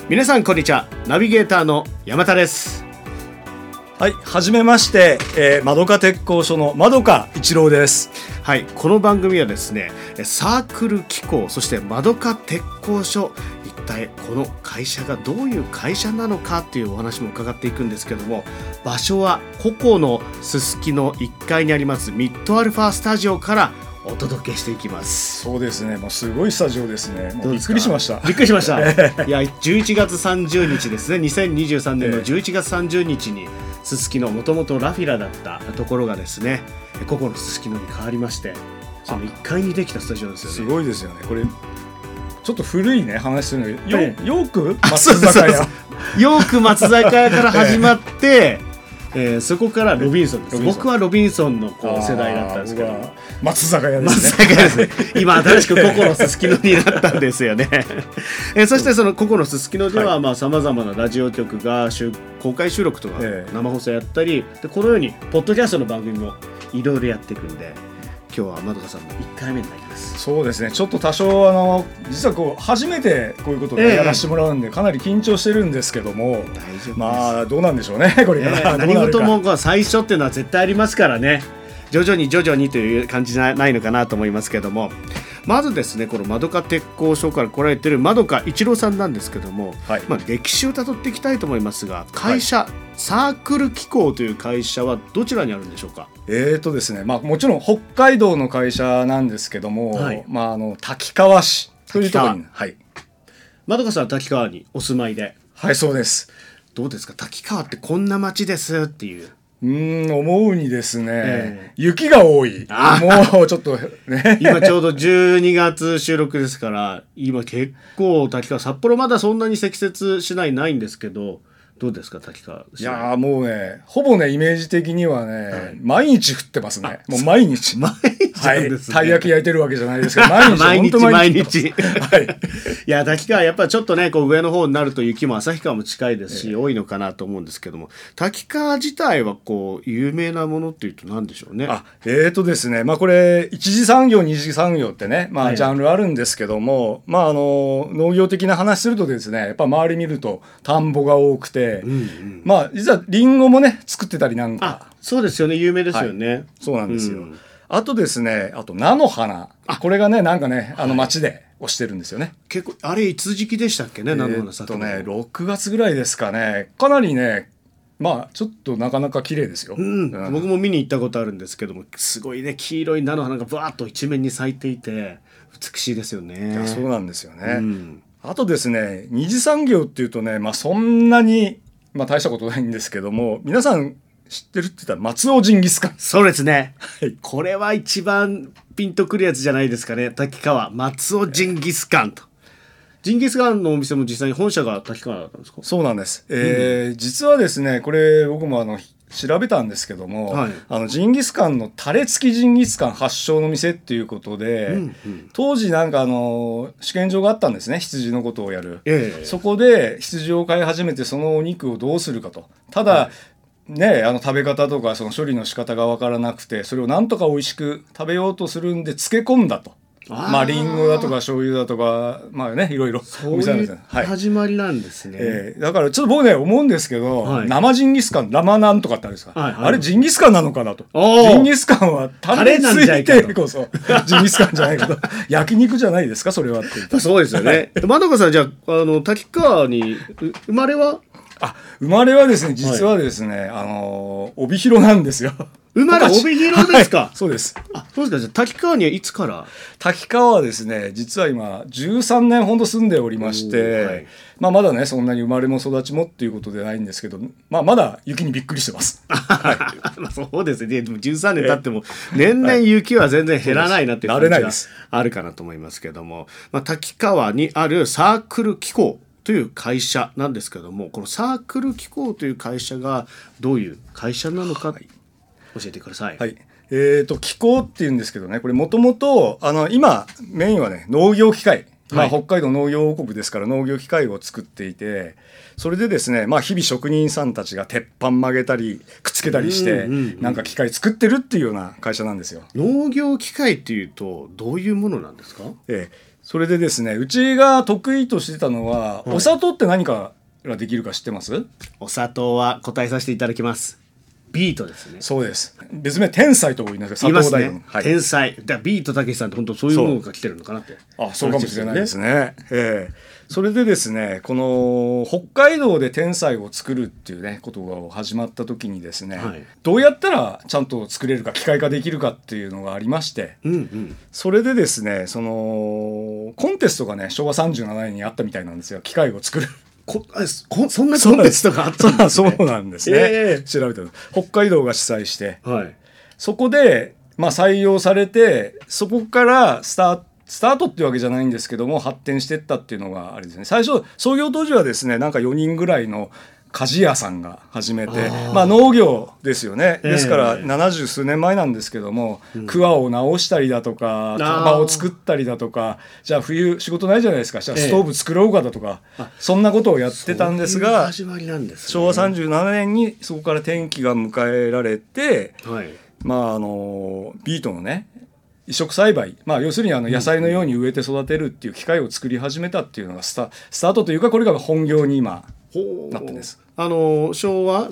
皆さんこんにちは。ナビゲーターの山田です。 はい、はじめまして、まどか鉄工所のまどか一郎です。 はい、この番組はですね、サークル機構、そしてまどか鉄工所、一体この会社がどういう会社なのかっていうお話も伺っていくんですけども、場所はココのすすきの1階にありますミッドアルファスタジオからお届けしていきます。 そうですね、もうすごいスタジオですね。もうびっくりしました。 びっくりしましたいや、11月30日ですね、2023年の11月30日にすすきの、もともとラフィラだったところがですね、ココのすすきのに変わりまして、その1階にできたスタジオですよね。 すごいですよね。これちょっと古いね話するので、ヨーク松坂屋ヨーク松坂屋から始まってそこからロビンソンです。僕はロビンソンの世代だったんですけど、 松坂屋ですね。 松坂屋ですね。今新しくココのすすきのになったんですよねそしてそのココのすすきのではさまざまなラジオ局が公開収録とか生放送やったりで、このようにポッドキャストの番組もいろいろやっていくんで、今日はまどかさんの1回目になります。 そうですね、ちょっと多少実は初めてこういうことをやらせてもらうんで、かなり緊張してるんですけども、 大丈夫です。 まあどうなんでしょうね、これから、 何事も最初っていうのは絶対ありますからね、徐々にという感じじゃないのかなと思いますけども、まずですね、このまどか鉄工所から来られているまどか一郎さんなんですけども、歴史をたどっていきたいと思いますが、会社、サークル機構という会社はどちらにあるんでしょうか？ ですね、もちろん北海道の会社なんですけども、滝川市というところに、 まどかさんは滝川にお住まいで。 はい、そうです。 どうですか、滝川ってこんな町ですっていう。 思うにですね、雪が多い。もうちょっとね今ちょうど12月収録ですから、今結構滝川、札幌まだそんなに積雪しないんですけど、どうですか滝川？ いやもうね、ほぼねイメージ的にはね、毎日降ってますね。もう毎日たい焼き焼いてるわけじゃないですけど、毎日いや、滝川やっぱりちょっとね、上の方になると雪も旭川も近いですし、多いのかなと思うんですけども、滝川自体は有名なものっていうと何でしょうね。 ですね、これ一次産業二次産業ってね、ジャンルあるんですけども、農業的な話するとですね、やっぱ周り見ると田んぼが多くて、実はリンゴもね作ってたりなんか。 そうですよね、有名ですよね。 そうなんですよ。あとですね、あと菜の花、これがねなんかね町で推してるんですよね。 結構あれいつ時期でしたっけね、菜の花咲くの。 6月ぐらいですかね。かなりねちょっとなかなか綺麗ですよ。 僕も見に行ったことあるんですけども、すごいね、黄色い菜の花がバーッと一面に咲いていて美しいですよね。 そうなんですよね。あとですね、二次産業っていうとね、そんなに大したことないんですけども、皆さん知ってるって言ったら松尾ジンギスカン。 そうですね、これは一番ピンとくるやつじゃないですかね。滝川松尾ジンギスカンと。ジンギスカンのお店も実際に本社が滝川だったんですか？ そうなんです。実はですね、これ僕も調べたんですけども、ジンギスカンのタレ付きジンギスカン発祥の店っていうことで、当時なんか試験場があったんですね、羊のことをやる。そこで羊を飼い始めて、そのお肉をどうするかと。ただ、食べ方とかその処理の仕方が分からなくて、それをなんとか美味しく食べようとするんで漬け込んだと。リンゴだとか醤油だとかいろいろそういう始まりなんですね。 だからちょっと僕ね思うんですけど、生ジンギスカン生なんとかってあるんですか、あれジンギスカンなのかなと。ジンギスカンはタレついてこそジンギスカンじゃないけど焼肉じゃないですかそれはって言ったら。 そうですよね。まどかさん、じゃあ滝川に生まれはですね、実はですね、帯広なんですよ。 生まれ帯広ですか？ そうです。 そうですか。じゃあ滝川にはいつから？ 滝川はですね、実は今13年ほど住んでおりまして、まだねそんなに生まれも育ちもっていうことでないんですけど、まだ雪にびっくりしてます。 そうですね。でも13年経っても年々雪は全然減らないなっていう感じがあるかなと思いますけども、滝川にあるサークル機構という会社なんですけども、このサークル機構という会社がどういう会社なのか、教えてください。 機構っていうんですけどね、これもともと今メインはね農業機械、北海道農業王国ですから農業機械を作っていて、それでですね、日々職人さんたちが鉄板曲げたりくっつけたりしてなんか機械作ってるっていうような会社なんですよ。 農業機械っていうとどういうものなんですか？ それでですね、うちが得意としてたのは、お砂糖って何かができるか知ってます？ お砂糖は答えさせていただきます。ビートですね。 そうです。別名天才と言いますけど、砂糖大ね、天才。だからビートたけしさんって本当そういうものが来てるのかなって。 そうかもしれないですね。それでですね、この北海道で天才を作るっていうねことが始まった時にですね、どうやったらちゃんと作れるか機械化できるかっていうのがありまして、それでですね、そのコンテストがね昭和37年にあったみたいなんですよ、機械を作る。 そんなコンテストがあったんですね。 そうなんですね。調べたら北海道が主催して、そこで採用されて、そこからスタートっていうわけじゃないんですけども発展していったっていうのがあれですね。最初創業当時はですね、なんか4人ぐらいの鍛冶屋さんが始めて、農業ですよね。ですから70数年前なんですけども、桑を直したりだとか釜を作ったりだとか、じゃあ冬仕事ないじゃないですか、じゃあストーブ作ろうかだとか、そんなことをやってたんですが、 始まりなんですね。 昭和37年にそこから転機が迎えられて、ビートのね移植栽培、要するに野菜のように植えて育てるっていう機械を作り始めたっていうのがスタートというか、これが本業に今なってんです。 昭和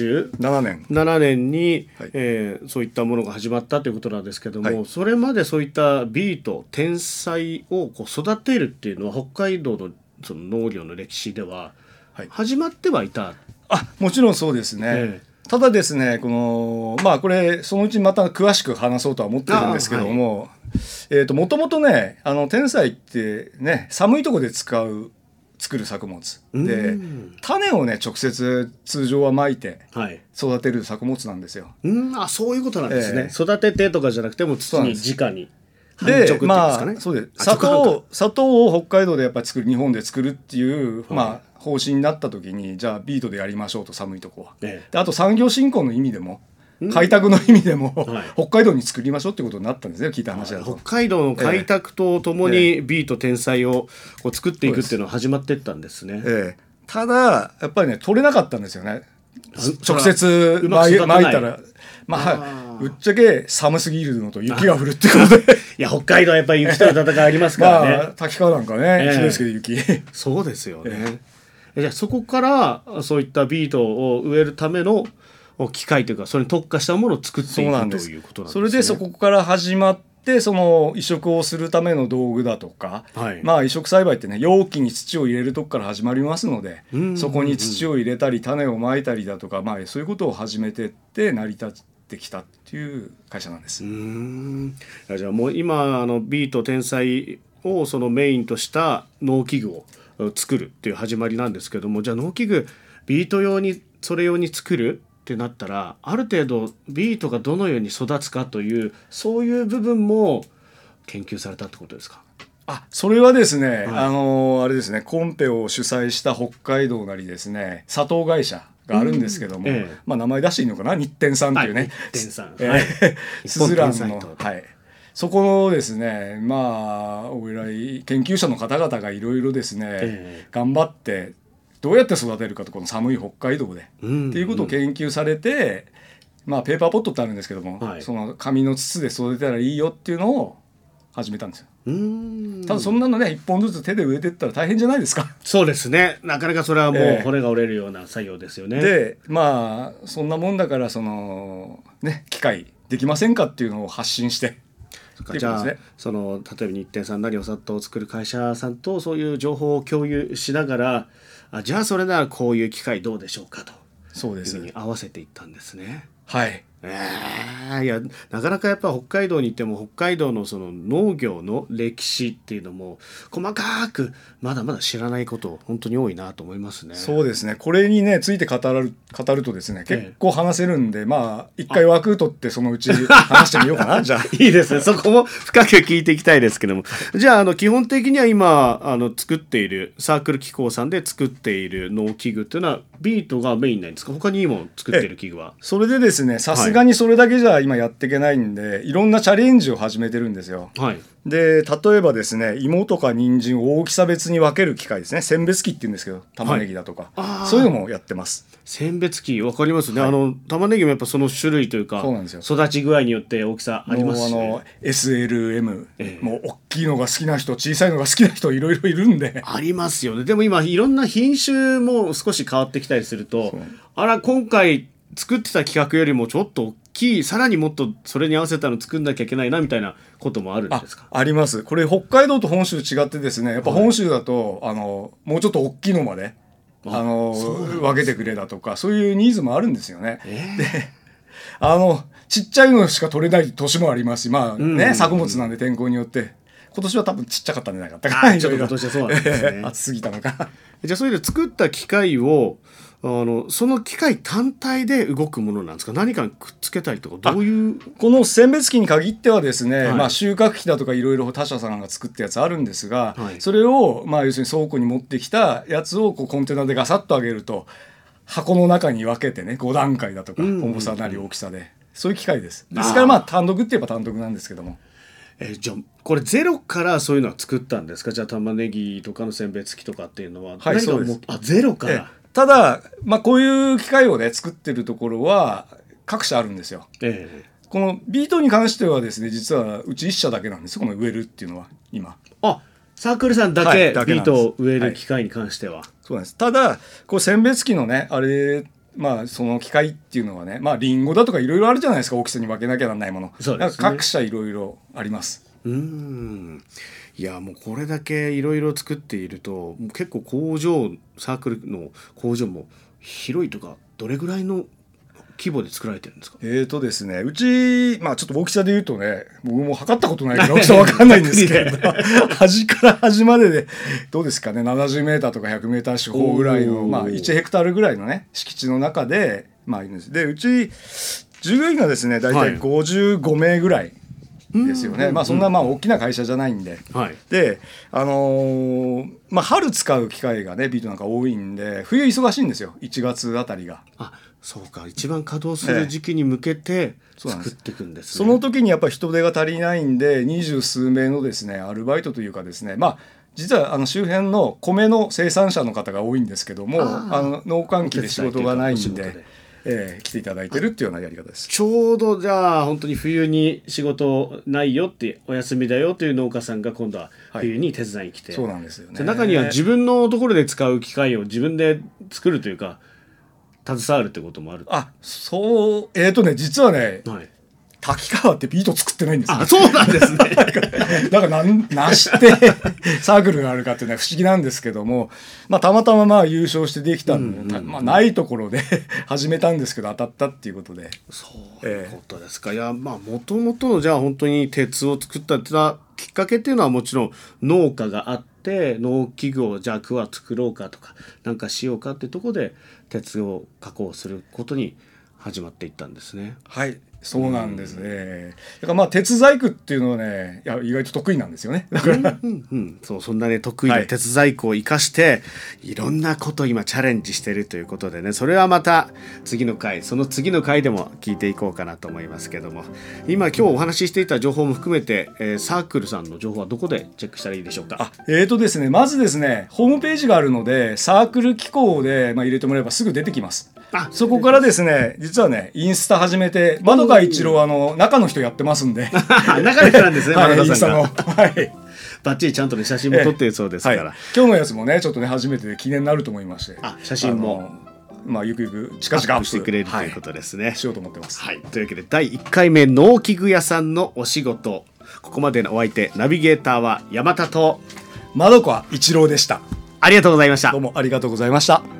37年に、そういったものが始まったということなんですけども、それまでそういったビート天才を育てるっていうのは北海道のその農業の歴史では始まってはいた。 もちろんそうですね。ただですね、このこれそのうちまた詳しく話そうとは思ってるんですけども、もともとね天才ってね寒いところで作る作物で、種をね直接通常はまいて育てる作物なんですよ。 そういうことなんですね。育ててとかじゃなくても土に直に繁殖っていうんですかね。 そうです。砂糖を北海道でやっぱり日本で作るっていう方針になった時に、じゃあビートでやりましょうと、寒いとこは。であと産業振興の意味でも開拓の意味でも、北海道に作りましょうってことになったんですね、聞いた話だと。 北海道の開拓とともにビート天才を作っていくっていうのは始まっていったんですね。 ただやっぱりね取れなかったんですよね。直接巻いたらぶっちゃけ寒すぎるのと雪が降るってことでいや北海道はやっぱり雪との戦いありますからね。 滝川なんかね、ひどいですけど雪そうですよね。じゃあそこからそういったビートを植えるための機械というか、それに特化したものを作っていくということなんですね。 それでそこから始まって、その移植をするための道具だとか、移植栽培ってね容器に土を入れるとこから始まりますので、そこに土を入れたり種をまいたりだとか、そういうことを始めてって成り立ってきたっていう会社なんです。 じゃあもう今ビート天才をそのメインとした農機具を作るっていう始まりなんですけども、じゃあ農機具ビート用にそれ用に作るってなったら、ある程度ビートがどのように育つかというそういう部分も研究されたってことですか？ それはですね、あれですね、コンペを主催した北海道なりですね砂糖会社があるんですけども、名前出していいのかな、日天さんっていうね、 日天さん、 スズランの、そこのですねお偉い研究者の方々がいろいろですね、頑張ってどうやって育てるかと、この寒い北海道で、っていうことを研究されて、ペーパーポットってあるんですけども、その紙の筒で育てたらいいよっていうのを始めたんですよ。ただそんなのね一本ずつ手で植えていったら大変じゃないですか。 そうですね、なかなかそれはもう骨が折れるような作業ですよね。 でそんなもんだから、そのね機械できませんかっていうのを発信して、 じゃあ例えば日天さんなりお砂糖を作る会社さんとそういう情報を共有しながら、じゃあそれならこういう機械どうでしょうかと、そうですいうふうに合わせていったんですね。いやなかなかやっぱ北海道に行っても北海道のその農業の歴史っていうのも細かくまだまだ知らないこと本当に多いなと思いますね。 そうですね、これにねついて語るとですね結構話せるんで、一回枠取ってそのうち話してみようかなじゃあいいですね、そこも深く聞いていきたいですけどもじゃあ基本的には今作っているサークル機構さんで作っている農機具っていうのはビートがメインなんですか？他にも作っている器具は？ それでですね、さすがにそれだけじゃ今やっていけないんで、いろんなチャレンジを始めてるんですよ。 で例えばですね、芋とか人参を大きさ別に分ける機械ですね、選別機って言うんですけど、玉ねぎだとか、はい、そういうのもやってます。 選別機分かりますね、はい、玉ねぎもやっぱその種類というか、 そうなんですよ、 育ち具合によって大きさありますし、ね、 SLM、もう大きいのが好きな人、小さいのが好きな人いろいろいるんでありますよね。でも今いろんな品種も少し変わってきたりすると、今回作ってた企画よりもちょっと大きい、さらにもっとそれに合わせたの作んなきゃいけないなみたいなこともあるんですか？ あります。これ北海道と本州違ってですね、やっぱ本州だと、はい、もうちょっと大きいのまで分けてくれだとか、そういうニーズもあるんですよね。でちっちゃいのしか取れない年もありますし、まあね、作物なんで天候によって今年は多分ちっちゃかったんじゃないかったかな。 ちょっと今年はそうなんですね暑すぎたのかじゃあそれで作った機械をその機械単体で動くものなんですか？何かにくっつけたりとか、どういう？ この選別機に限ってはですね、はい、収穫機だとかいろいろ他社さんが作ったやつあるんですが、はい、それを要するに倉庫に持ってきたやつをコンテナでガサッと上げると、箱の中に分けてね、5段階だとか、重さなり大きさで、そういう機械です。ですから単独って言えば単独なんですけども。 じゃあこれゼロからそういうのは作ったんですか？じゃあ玉ねぎとかの選別機とかっていうのは、 はい、そうです。 ゼロから。 ただ、こういう機械をね作ってるところは各社あるんですよ。このビートに関してはですね、実はうち1社だけなんですよ、この植えるっていうのは今。 サークルさんだけ、はい、ビートを植える機械に関しては、はい、 そうなんです。ただこう選別機のねあれ、その機械っていうのはね、リンゴだとかいろいろあるじゃないですか、大きさに分けなきゃならないもの。そうですね、各社いろいろあります。 いやもうこれだけいろいろ作っていると、結構サークルの工場も広いとか、どれぐらいの規模で作られてるんですか？ ですね、うちちょっと大きさで言うとね、僕も測ったことないから大きさ分かんないんですけど端から端まででどうですかね、70メーターとか100メーター四方ぐらいの、1ヘクタールぐらいのね敷地の中でいるんです。でうち従業員がですね、大体55名ぐらいですよね。そんな大きな会社じゃないんで、はい、で春使う機会がねビートなんか多いんで、冬忙しいんですよ、1月あたりが。 そうか、一番稼働する時期に向けて作っていくんですね。 その時にやっぱり人手が足りないんで、20数名のですねアルバイトというかですね、実は周辺の米の生産者の方が多いんですけども、農閑期で仕事がないんで来ていただいてるっていうようなやり方です。 ちょうどじゃあ本当に冬に仕事ないよって、お休みだよという農家さんが今度は冬に手伝いに来て、 そうなんですよね。 中には自分のところで使う機械を自分で作るというか携わるってこともある。 そう実はね、滝川ってビート作ってないんですよ。 そうなんですねだからなしてサークルがあるかっていうのは不思議なんですけども、たまたま優勝してできたんで、ないところで始めたんですけど当たったっていうことで。 そういうことですか。いやもともとのじゃあ本当に鉄を作ったきっかけっていうのはもちろん農家があって、農機具をじゃあ桑作ろうかとかなんかしようかっていうところで鉄を加工することに始まっていったんですね。 はい、そうなんですね。だから鉄細工っていうのはね、意外と得意なんですよね。だからそんなね得意な鉄細工を生かして、いろんなことを今チャレンジしてるということでね、それはまたその次の回でも聞いていこうかなと思いますけども、今日お話ししていた情報も含めて、サークルさんの情報はどこでチェックしたらいいでしょうか？ ですね、まずですね、ホームページがあるので、サークル機構で入れてもらえばすぐ出てきます。そこからですね、実はねインスタ始めて、窓川一郎中の人やってますんで中の人なんですね、窓川さんが。バッチリちゃんとね写真も撮ってるそうですから、 今日のやつもねちょっとね初めてで記念になると思いまして、 写真もゆくゆく近々アップしてくれるということですね、 しようと思ってます。 というわけで第1回目農機具屋さんのお仕事、ここまでのお相手ナビゲーターは山田と窓川一郎でした。 ありがとうございました。 どうもありがとうございました。